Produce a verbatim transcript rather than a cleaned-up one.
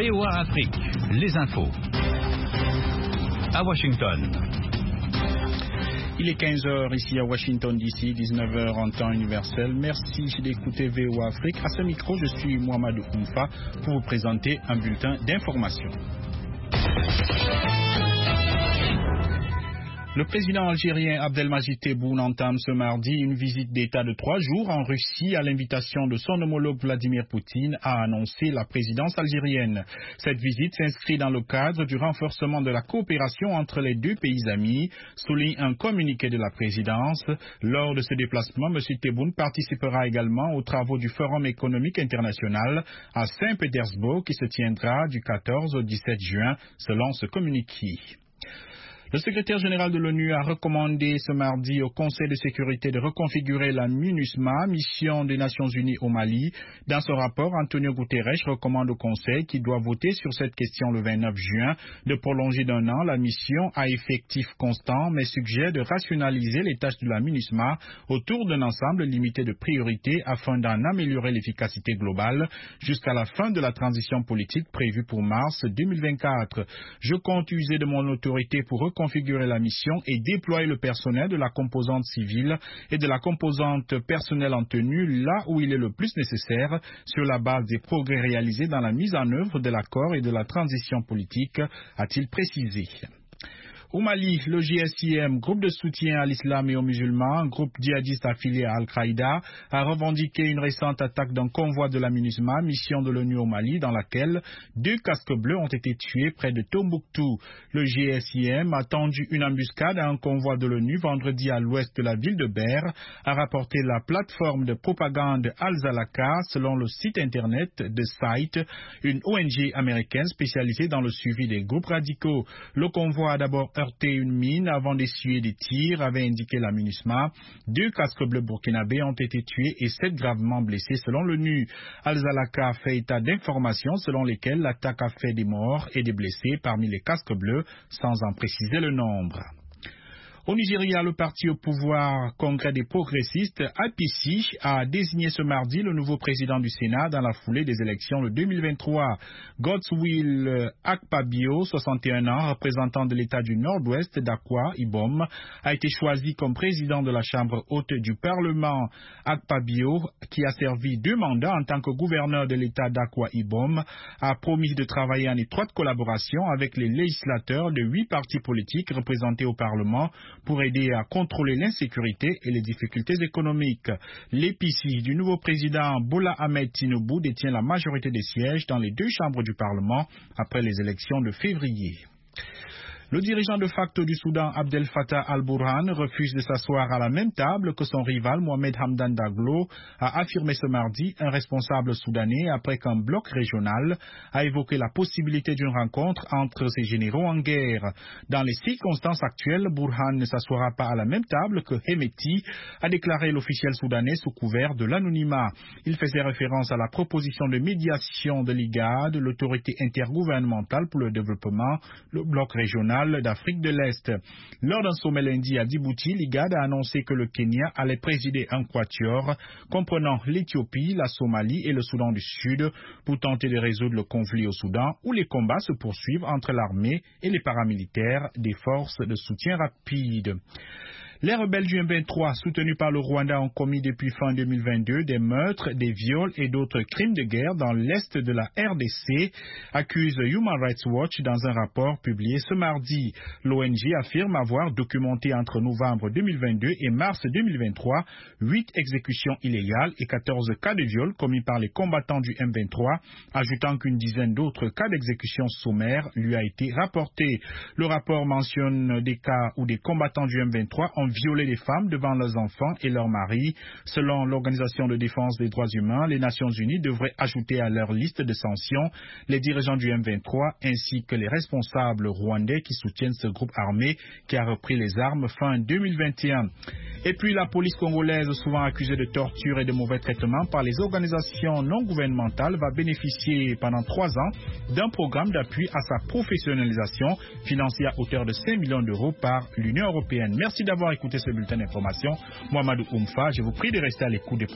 V O A Afrique, les infos. À Washington. Il est quinze heures ici à Washington D C, dix-neuf heures en temps universel. Merci d'écouter V O A Afrique. À ce micro, je suis Mohamed Oumfa pour vous présenter un bulletin d'information. Le président algérien Abdelmadjid Tebboune entame ce mardi une visite d'État de trois jours en Russie à l'invitation de son homologue Vladimir Poutine, a annoncé la présidence algérienne. Cette visite s'inscrit dans le cadre du renforcement de la coopération entre les deux pays amis, souligne un communiqué de la présidence. Lors de ce déplacement, M. Tebboune participera également aux travaux du Forum économique international à Saint-Pétersbourg qui se tiendra du quatorze au dix-sept juin, selon ce communiqué. Le secrétaire général de l'ONU a recommandé ce mardi au Conseil de sécurité de reconfigurer la MINUSMA, mission des Nations Unies au Mali. Dans son rapport, Antonio Guterres recommande au Conseil, qui doit voter sur cette question le vingt-neuf juin, de prolonger d'un an la mission à effectif constant, mais suggère de rationaliser les tâches de la MINUSMA autour d'un ensemble limité de priorités afin d'en améliorer l'efficacité globale jusqu'à la fin de la transition politique prévue pour mars deux mille vingt-quatre. Je compte user de mon autorité pour reconfigurer configurer la mission et déployer le personnel de la composante civile et de la composante personnelle en tenue là où il est le plus nécessaire sur la base des progrès réalisés dans la mise en œuvre de l'accord et de la transition politique, a-t-il précisé. Au Mali, le G S I M, groupe de soutien à l'islam et aux musulmans, groupe djihadiste affilié à Al-Qaïda, a revendiqué une récente attaque d'un convoi de la MINUSMA, mission de l'ONU au Mali, dans laquelle deux casques bleus ont été tués près de Tombouctou. Le G S I M a tendu une embuscade à un convoi de l'ONU vendredi à l'ouest de la ville de Ber, a rapporté la plateforme de propagande Al-Zalaka selon le site internet de Site, une O N G américaine spécialisée dans le suivi des groupes radicaux. Le convoi a d'abord heurté une mine avant d'essuyer des tirs, avait indiqué la MINUSMA. Deux casques bleus burkinabés ont été tués et sept gravement blessés selon l'ONU. Al-Zalaka a fait état d'informations selon lesquelles l'attaque a fait des morts et des blessés parmi les casques bleus, sans en préciser le nombre. Au Nigeria, le parti au pouvoir Congrès des progressistes, A P C, a désigné ce mardi le nouveau président du Sénat dans la foulée des élections de deux mille vingt-trois. Godswill Akpabio, soixante et un ans, représentant de l'État du Nord-Ouest d'Akwa Ibom, a été choisi comme président de la Chambre haute du Parlement. Akpabio, qui a servi deux mandats en tant que gouverneur de l'État d'Akwa Ibom, a promis de travailler en étroite collaboration avec les législateurs de huit partis politiques représentés au Parlement pour aider à contrôler l'insécurité et les difficultés économiques. L'épicie du nouveau président Bola Ahmed Tinubu détient la majorité des sièges dans les deux chambres du Parlement après les élections de février. Le dirigeant de facto du Soudan, Abdel Fattah al-Burhan, refuse de s'asseoir à la même table que son rival Mohamed Hamdan Daglo, a affirmé ce mardi un responsable soudanais après qu'un bloc régional a évoqué la possibilité d'une rencontre entre ses généraux en guerre. Dans les circonstances actuelles, Burhan ne s'assoira pas à la même table que Hemeti, a déclaré l'officiel soudanais sous couvert de l'anonymat. Il faisait référence à la proposition de médiation de l'I G A D, l'autorité intergouvernementale pour le développement, le bloc régional d'Afrique de l'Est. Lors d'un sommet lundi à Djibouti, l'I G A D a annoncé que le Kenya allait présider un quatuor comprenant l'Éthiopie, la Somalie et le Soudan du Sud pour tenter de résoudre le conflit au Soudan où les combats se poursuivent entre l'armée et les paramilitaires des forces de soutien rapide. Les rebelles du M vingt-trois, soutenus par le Rwanda, ont commis depuis fin deux mille vingt-deux des meurtres, des viols et d'autres crimes de guerre dans l'est de la R D C, accuse Human Rights Watch dans un rapport publié ce mardi. L'O N G affirme avoir documenté entre novembre deux mille vingt-deux et mars deux mille vingt-trois huit exécutions illégales et quatorze cas de viol commis par les combattants du M vingt-trois, ajoutant qu'une dizaine d'autres cas d'exécution sommaire lui a été rapporté. Le rapport mentionne des cas où des combattants du M vingt-trois ont violé les femmes devant leurs enfants et leurs maris. Selon l'Organisation de défense des droits humains, les Nations Unies devraient ajouter à leur liste de sanctions les dirigeants du M vingt-trois ainsi que les responsables rwandais qui soutiennent ce groupe armé qui a repris les armes fin deux mille vingt et un. Et puis la police congolaise, souvent accusée de torture et de mauvais traitements par les organisations non gouvernementales, va bénéficier pendant trois ans d'un programme d'appui à sa professionnalisation financé à hauteur de cinq millions d'euros par l'Union européenne. Merci d'avoir écouté ce bulletin d'information. Mohamed Oumfa, je vous prie de rester à l'écoute des